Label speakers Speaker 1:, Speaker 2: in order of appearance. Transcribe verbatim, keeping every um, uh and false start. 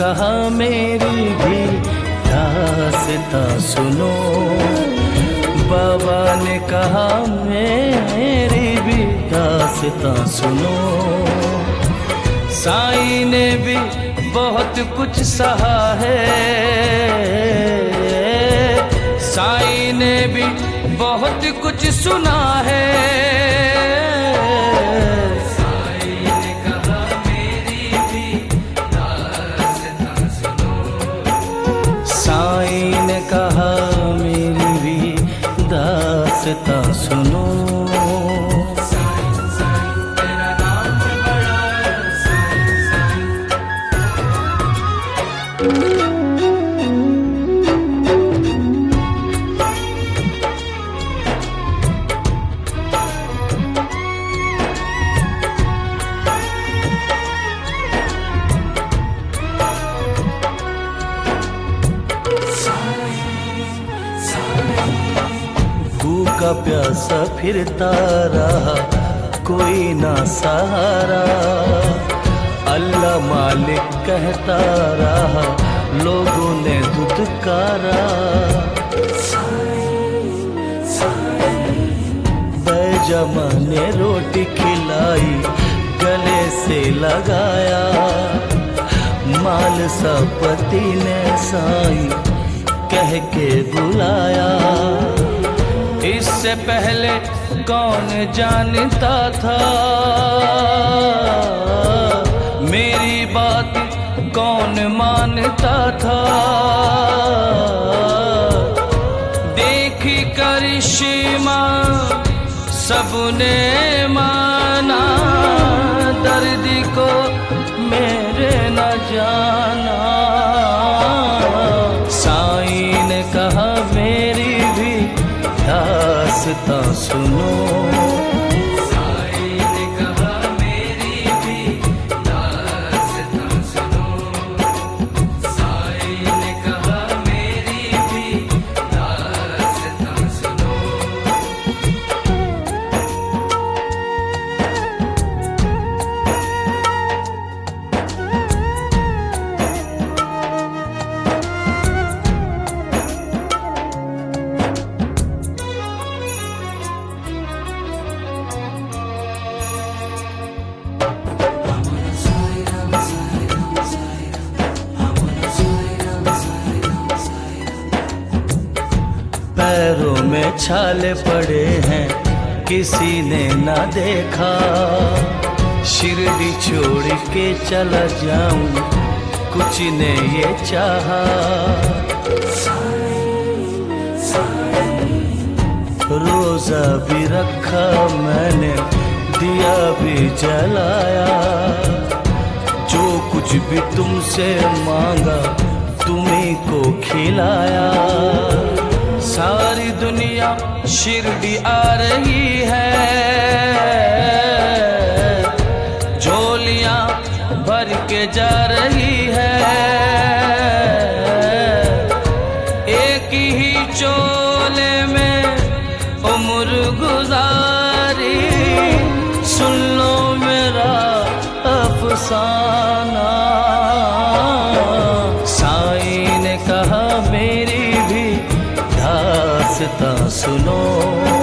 Speaker 1: कहा मेरी भी दास्तां सुनो, बाबा ने कहा मेरी भी दास्तां सुनो। साईं ने भी बहुत कुछ सहा है, साईं ने भी बहुत कुछ सुना है। साईं ने कहा मेरी भी दास्तां सुनो, साईं ने कहा मेरी भी दास्तां सुनो। भूखा प्यासा फिरता रहा कोई ना सहारा, अल्लाह मालिक कहता रहा लोगों ने धुतकारा। बैजमा ने रोटी खिलाई गले से लगाया, माल सा पति ने साईं कह के बुलाया। इससे पहले कौन जानता था मेरी बात कौन मानता था। देखी करिश्मा सबने माना, दर्द को मेरे न जाना। साईं ने कहा मेरी भी दास्तां सुनो, साईं ने कहा मेरी भी दास्तां सुनो, साईं ने कहा मेरी भी दास्तां सुनो। पैरों में छाले पड़े हैं किसी ने ना देखा, शिरडी छोड़ के चला जाऊं कुछ ने ये चाहा। रोजा भी रखा मैंने दिया भी जलाया, जो कुछ भी तुमसे मांगा तुम्हीं को खिलाया। सारी दुनिया शिरडी आ रही है, झोलियां भर के जा रही है। एक ही चोले में उम्र गुजारी, सुन लो मेरा अफसाना। साईं ने कहा मेरी भी दास्तां सुनो,